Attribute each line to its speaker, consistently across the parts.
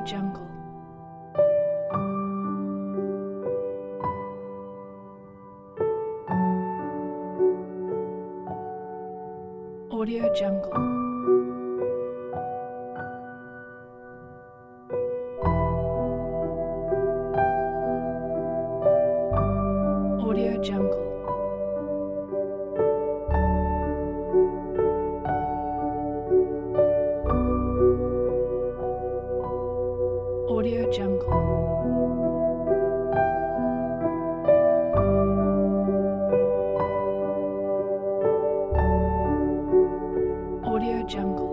Speaker 1: Jungle. Audio Jungle. Audio Jungle. Audio Jungle. Audio Jungle.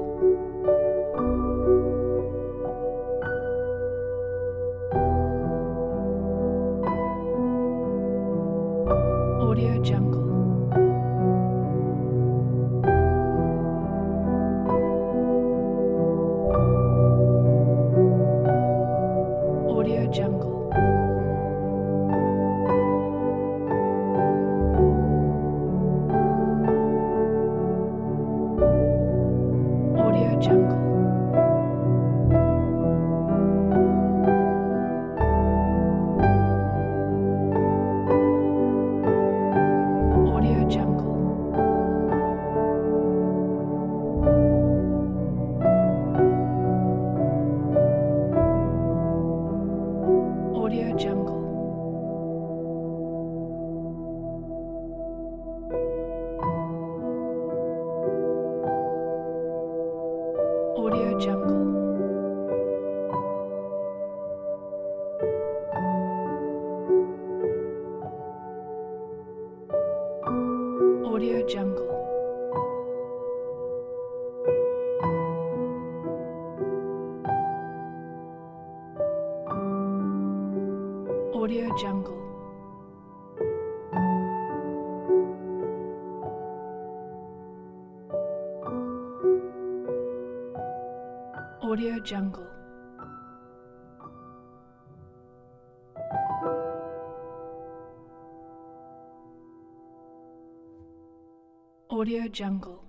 Speaker 1: Audio Jungle. Audio Jungle. Audio Jungle. Audio Jungle. Audio Jungle. Audio Jungle. Audio Jungle. Audio Jungle. Audio Jungle. Audio Jungle.